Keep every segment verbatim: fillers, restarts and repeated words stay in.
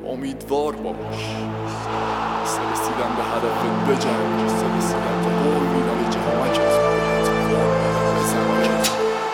امیدوار باش. سرسیدم به هدفت بجنگ، سرسیدم تا قول میدم به جمعکت باید قول میدم به زمکت.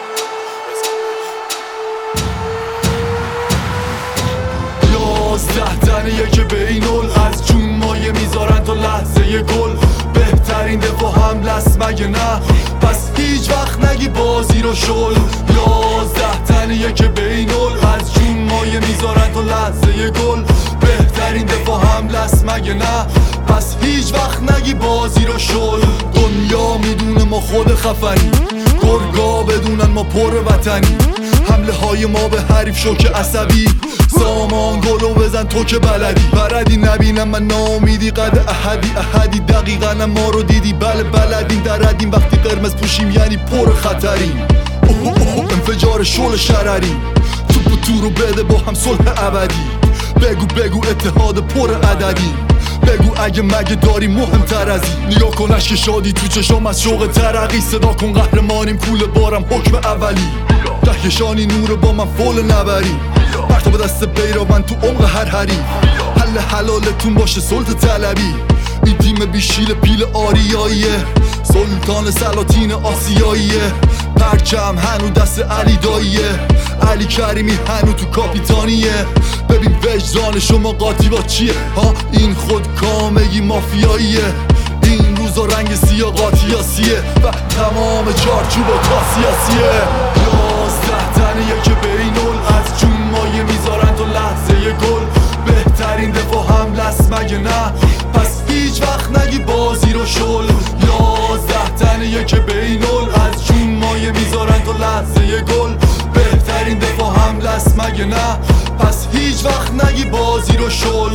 یازده تنیه که بینول از جون مایه میذارن تا لحظه گل. بهترین دفاع حمله است مگه نه؟ پس هیچ وقت نگی بازی رو شل. یازده تنیه که بینول از جون مایه میذارن تا لحظه گل. بهترین دفاع حمله است مگه نه؟ پس هیچ وقت نگی بازی رو شل. دنیا میدونه ما خود خفنی، گرگا بدونن ما پر وطنی. حمله های ما به حریف شوک عصبی، سامان گلو بزن تو که بلدی. بردی نبینم من نامیدی قد احدی احدی دقیقا ما رو دیدی. بله بلدیم دردیم وقتی قرمز پوشیم یعنی پر خطریم. اوه اوه انفجار شل شرریم. توپ و تو رو بده با هم صلح ابدی. بگو بگو اتحاد پر عددی. بگو اگه مگه داری مهمتر از این. نگاه کن اشک شادی تو چشام از شوق ترقی. صدا کن قهرمانیم کول بارم حکم اولی. کهکشانی نور با من فول نبری. پرتاب دست بیراون تو عمق هر حریف. حل حلالتون باشه سلطه طلبی. این تیم بیشیل پیل آریاییه، سلطان سلاطین آسیاییه. پرچم هنو دست علی داییه، علی کریمی هنو تو کاپیتانیه. ببین وجدان شما قاطی با چیه ها؟ این خود کامگی مافیاییه. این روزا رنگ سیاه قاطیاسیه و تمام چارچوبا کاسیاسیه. یازده تنیه که بینول از جون مایه میذارن تا لحظه گل. بهترین دفاع حمله است مگه نه؟ پس هیچ وقت نگی بازی رو شل. یازده تنیه که بینول از جون مایه میذارن تا لحظه گل. بهترین دفاع حمله است مگه نه؟ پس هیچ وقت نگی بازی رو شل.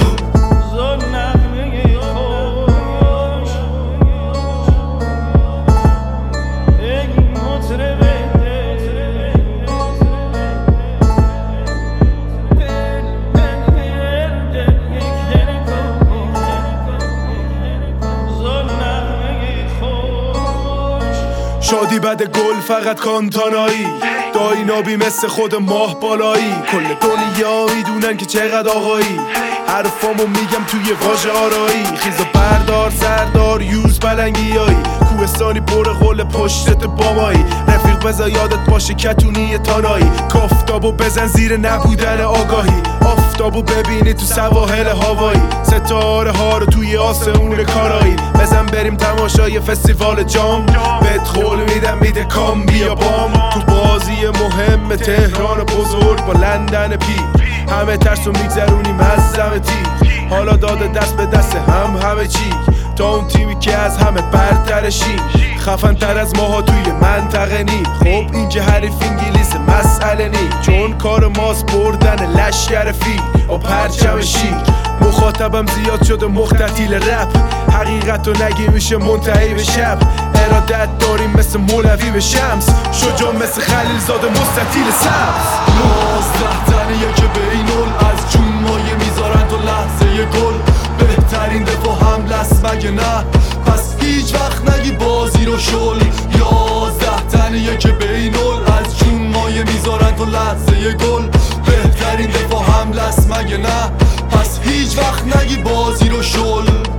شادی بد گل فقط کانتانایی، داینابی مثل خود ماه بالایی. کل دنیا میدونن که چقدر آقایی، حرفامو میگم توی واژه آرایی. خیز و بردار سردار یوز پلنگیایی، کوهستانی پر قول پشتت بامایی. رفیق بذار یادت باشه کتونی تانایی، کافتابو بزن زیر نبودن آگاهی. آفتابو ببینی تو سواحل هاوایی، ستاره ها رو توی آسمون کارایی. بزن بریم تماشای فستیوال جام، بهت قول میدم میده کام بیا بام. تو بازی مهم تهران بزرگ با لندن پی، همه ترسو میگذرونیم از زم تیر. حالا داده دست به دست هم همه چی، تا اون تیمی که از همه برترشی. خفن تر از ماها توی منطقه نی. خب این که حریف انگلیس مسئله نی، چون کار ماست بردن لشگر فیل و پرچم شیر. مخاطبم زیاد شده مختتیل رپ، حقیقت رو نگی میشه منتهی به شب. ارادت داریم مثل مولوی به شمس، شجاع مثل خلیل زاده مستطیل سبز. یازده تنیه که بینول از جون مایه میذارن تا لحظه گل. بهترین دفاع حمله است مگه نه؟ پس هیچ وقت نگی بازی رو شل. یازده تنیه که بینول از جون مایه میذارن تا لحظه گل. بهترین دفاع حمله است مگه نه؟ پس هیچ وقت نگی بازی رو شل.